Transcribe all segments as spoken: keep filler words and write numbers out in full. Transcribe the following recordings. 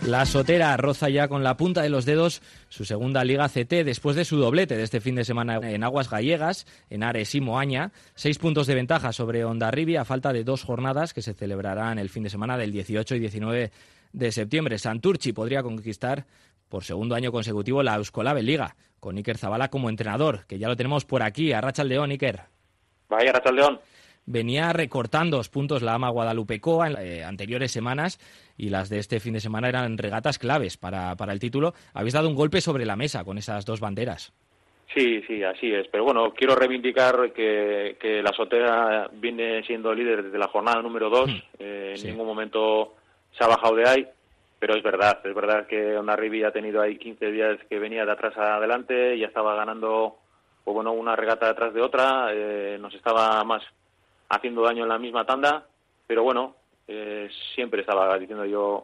La Sotera roza ya con la punta de los dedos su segunda Liga C T después de su doblete de este fin de semana en aguas gallegas, en Ares y Moaña. Seis puntos de ventaja sobre Hondarribia a falta de dos jornadas que se celebrarán el fin de semana del dieciocho y diecinueve de septiembre. Santurtzi podría conquistar por segundo año consecutivo la Euskolabel Liga, con Iker Zabala como entrenador, que ya lo tenemos por aquí. Arratsaldeon, Iker. Vaya, Arratsaldeon. Venía recortando dos puntos la AMA Guadalupecoa en eh, anteriores semanas y las de este fin de semana eran regatas claves para, para el título. Habéis dado un golpe sobre la mesa con esas dos banderas. Sí, sí, así es. Pero bueno, quiero reivindicar que, que la Sotera viene siendo líder desde la jornada número dos. Mm, eh, en sí. ningún momento se ha bajado de ahí, pero es verdad, es verdad que Hondarribia ha tenido ahí quince días que venía de atrás a adelante, ya estaba ganando pues bueno, una regata detrás de otra, eh, nos estaba más haciendo daño en la misma tanda, pero bueno, eh, siempre estaba diciendo yo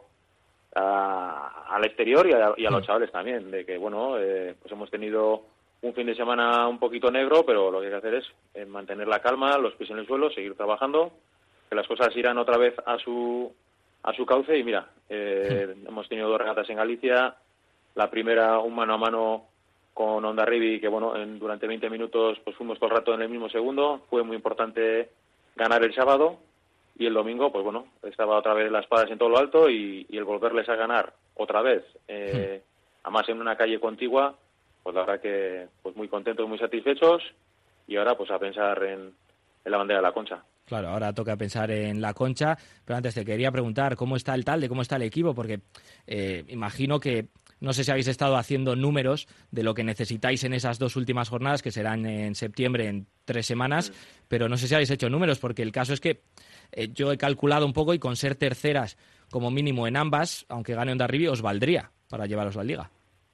a, al exterior y a, y a los chavales también, de que bueno, eh, pues hemos tenido un fin de semana un poquito negro, pero lo que hay que hacer es eh, mantener la calma, los pies en el suelo, seguir trabajando, que las cosas irán otra vez a su a su cauce y mira, eh, sí. hemos tenido dos regatas en Galicia, la primera un mano a mano con Hondarribia, que bueno, en, durante veinte minutos pues fuimos todo el rato en el mismo segundo, fue muy importante ganar el sábado y el domingo, pues bueno, estaba otra vez las espadas en todo lo alto y, y el volverles a ganar otra vez, eh, sí. además en una calle contigua, pues la verdad que pues muy contentos, muy satisfechos y ahora pues a pensar en, en la bandera de la Concha. Claro, ahora toca pensar en la Concha, pero antes te quería preguntar cómo está el Talde, cómo está el equipo, porque eh, imagino que no sé si habéis estado haciendo números de lo que necesitáis en esas dos últimas jornadas, que serán en septiembre, en tres semanas, mm. pero no sé si habéis hecho números, porque el caso es que eh, yo he calculado un poco y con ser terceras como mínimo en ambas, aunque gane Hondarribia, os valdría para llevaros la Liga.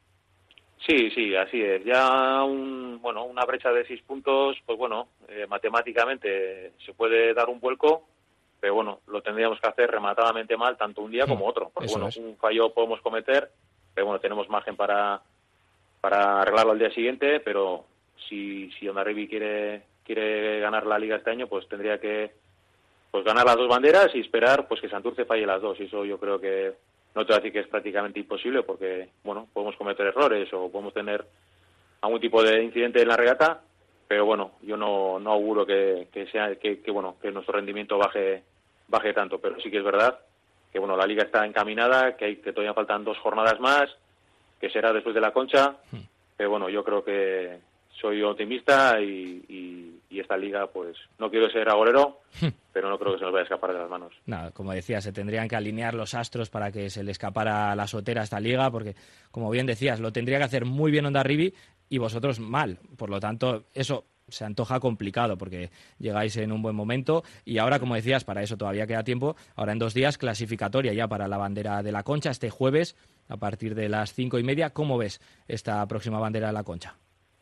Sí, sí, así es. Ya un, bueno, una brecha de seis puntos, pues bueno, eh, matemáticamente se puede dar un vuelco, pero bueno, lo tendríamos que hacer rematadamente mal tanto un día como otro. Porque bueno, es. un fallo podemos cometer, pero bueno, tenemos margen para para arreglarlo al día siguiente, pero si si Hondarribia quiere quiere ganar la Liga este año, pues tendría que pues ganar las dos banderas y esperar pues que Santurce falle las dos, y eso yo creo que no te voy a decir que es prácticamente imposible porque, bueno, podemos cometer errores o podemos tener algún tipo de incidente en la regata, pero bueno, yo no no auguro que, que sea que, que bueno que nuestro rendimiento baje baje tanto, pero sí que es verdad que bueno, la Liga está encaminada, que hay que todavía faltan dos jornadas más, que será después de la Concha, hmm. pero bueno, yo creo que soy optimista y, y, y esta Liga, pues no quiero ser agorero, pero no creo que se nos vaya a escapar de las manos. Nada, como decía, se tendrían que alinear los astros para que se le escapara a la Sotera esta Liga, porque, como bien decías, lo tendría que hacer muy bien Hondarribia y vosotros mal. Por lo tanto, eso se antoja complicado, porque llegáis en un buen momento y ahora, como decías, para eso todavía queda tiempo. Ahora en dos días, clasificatoria ya para la bandera de la Concha, este jueves, a partir de las cinco y media. ¿Cómo ves esta próxima bandera de la Concha?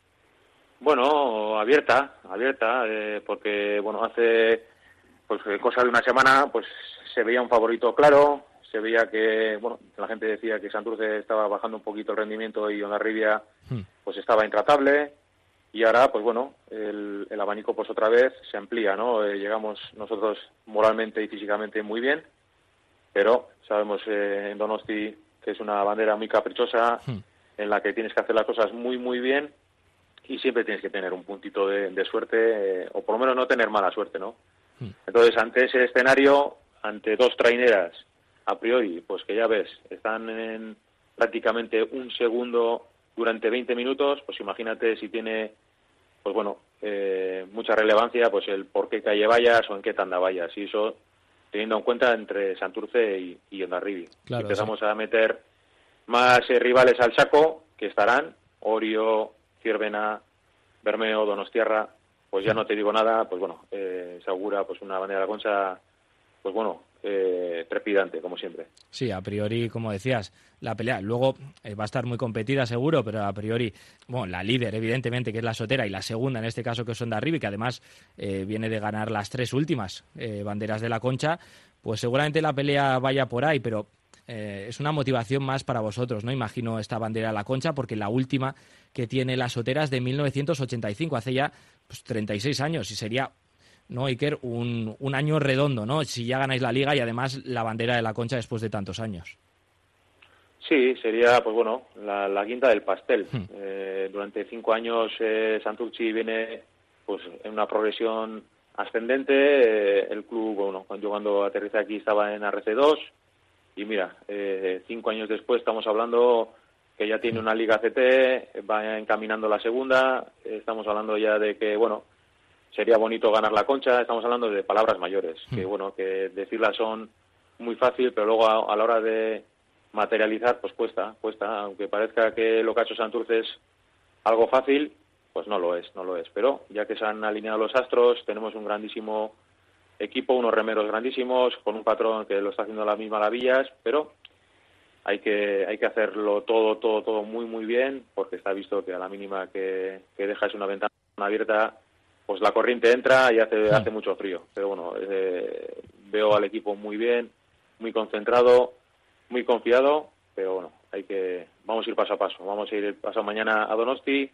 Bueno, abierta, abierta, eh, porque, bueno, hace pues cosa de una semana, pues se veía un favorito claro, se veía que, bueno, la gente decía que Santurce estaba bajando un poquito el rendimiento y Hondarribia pues estaba intratable, y ahora, pues bueno, el, el abanico pues otra vez se amplía, ¿no? Eh, llegamos nosotros moralmente y físicamente muy bien, pero sabemos eh, en Donosti que es una bandera muy caprichosa, en la que tienes que hacer las cosas muy, muy bien, y siempre tienes que tener un puntito de, de suerte, eh, o por lo menos no tener mala suerte, ¿no? Entonces, ante ese escenario, ante dos traineras, a priori, pues que ya ves, están en prácticamente un segundo durante veinte minutos, pues imagínate si tiene, pues bueno, eh, mucha relevancia, pues el por qué calle vayas o en qué tanda vayas, y eso teniendo en cuenta entre Santurce y, y Hondarribia. Claro, empezamos sí. a meter más eh, rivales al saco, que estarán, Orio, Ciervena, Bermeo, Donostiarra, pues ya no te digo nada, pues bueno, eh, se augura pues una bandera de la Concha, pues bueno, eh, trepidante, como siempre. Sí, a priori, como decías, la pelea luego eh, va a estar muy competida seguro, pero a priori, bueno, la líder evidentemente, que es la Sotera, y la segunda en este caso que es Hondarribia, que además eh, viene de ganar las tres últimas eh, banderas de la Concha, pues seguramente la pelea vaya por ahí, pero eh, es una motivación más para vosotros, ¿no? Imagino esta bandera de la Concha, porque la última que tiene la Sotera es de mil novecientos ochenta y cinco, hace ya pues, treinta y seis años, y sería, ¿no, Iker? Un, un año redondo, ¿no? Si ya ganáis la Liga y además la bandera de la Concha después de tantos años. Sí, sería, pues bueno, la, la guinda del pastel. Hmm. Eh, durante cinco años eh, Santurtzi viene pues en una progresión ascendente. Eh, el club, bueno, cuando yo cuando aterricé aquí estaba en R C dos y mira, eh, cinco años después estamos hablando que ya tiene una Liga C T, va encaminando la segunda. Eh, estamos hablando ya de que, bueno, sería bonito ganar la Concha. Estamos hablando de palabras mayores, hmm. que bueno, que decirlas son muy fácil, pero luego a, a la hora de materializar, pues cuesta, cuesta, aunque parezca que lo que ha hecho Santurce es algo fácil, pues no lo es, no lo es. Pero ya que se han alineado los astros, tenemos un grandísimo equipo, unos remeros grandísimos, con un patrón que lo está haciendo las mismas maravillas, pero hay que hay que hacerlo todo, todo, todo muy, muy bien, porque está visto que a la mínima que, que dejas una ventana abierta, pues la corriente entra y hace, sí. hace mucho frío. Pero bueno, eh, veo al equipo muy bien, muy concentrado, muy confiado, pero bueno, hay que vamos a ir paso a paso. Vamos a ir pasado mañana a Donosti.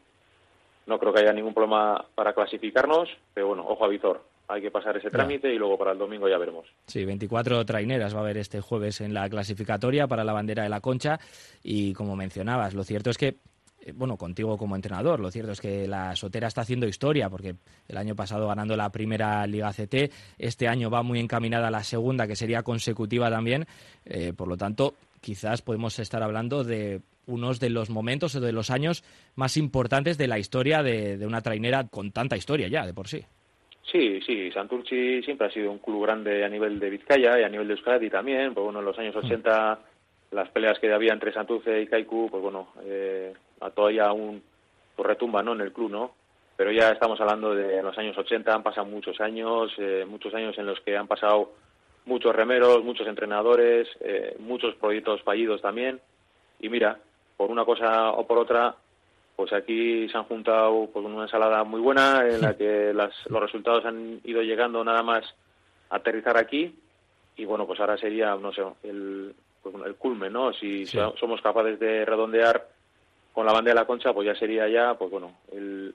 No creo que haya ningún problema para clasificarnos, pero bueno, ojo a Vizor. Hay que pasar ese trámite y luego para el domingo ya veremos. Sí, veinticuatro traineras va a haber este jueves en la clasificatoria para la bandera de la Concha y como mencionabas, lo cierto es que bueno, contigo como entrenador, lo cierto es que la Sotera está haciendo historia porque el año pasado ganando la primera Liga C T, este año va muy encaminada a la segunda, que sería consecutiva también, eh, por lo tanto, quizás podemos estar hablando de unos de los momentos o de los años más importantes de la historia de, de una trainera con tanta historia ya, de por sí. Sí, sí, Santurtzi siempre ha sido un club grande a nivel de Vizcaya y a nivel de Euskadi también, pues bueno, en los años ochenta... Mm. Las peleas que había entre Santurce y Kaiku, pues bueno, eh, todavía aún pues retumba, ¿no?, en el club, ¿no? Pero ya estamos hablando de los años ochenta, han pasado muchos años, eh, muchos años en los que han pasado muchos remeros, muchos entrenadores, eh, muchos proyectos fallidos también. Y mira, por una cosa o por otra, pues aquí se han juntado pues una ensalada muy buena en la que las, los resultados han ido llegando nada más a aterrizar aquí. Y bueno, pues ahora sería, no sé, el... el culmen, ¿no? Si sí. somos capaces de redondear con la bandera de la Concha, pues ya sería ya, pues bueno, el,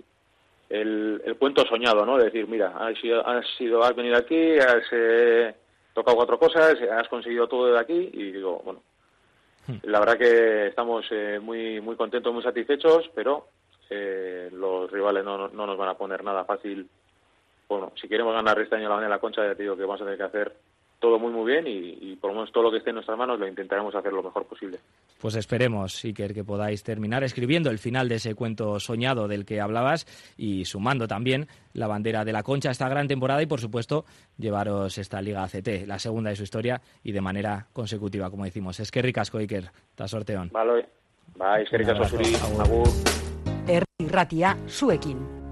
el, el cuento soñado, ¿no? De decir, mira, has sido, has, sido, has venido aquí, has eh, tocado cuatro cosas, has conseguido todo de aquí, y digo, bueno, hmm. la verdad que estamos eh, muy muy contentos, muy satisfechos, pero eh, los rivales no, no nos van a poner nada fácil. Bueno, si queremos ganar este año la bandera de la Concha, ya te digo que vamos a tener que hacer todo muy muy bien y, y por lo menos todo lo que esté en nuestras manos lo intentaremos hacer lo mejor posible. Pues esperemos, Iker, que podáis terminar escribiendo el final de ese cuento soñado del que hablabas y sumando también la bandera de la Concha a esta gran temporada y, por supuesto, llevaros esta Liga C T, la segunda de su historia y de manera consecutiva, como decimos. Es que ricasco, Iker, ta sorteón. Vale, bai, eskerrik asko zuri, agur. Herri Irratia, zuekin.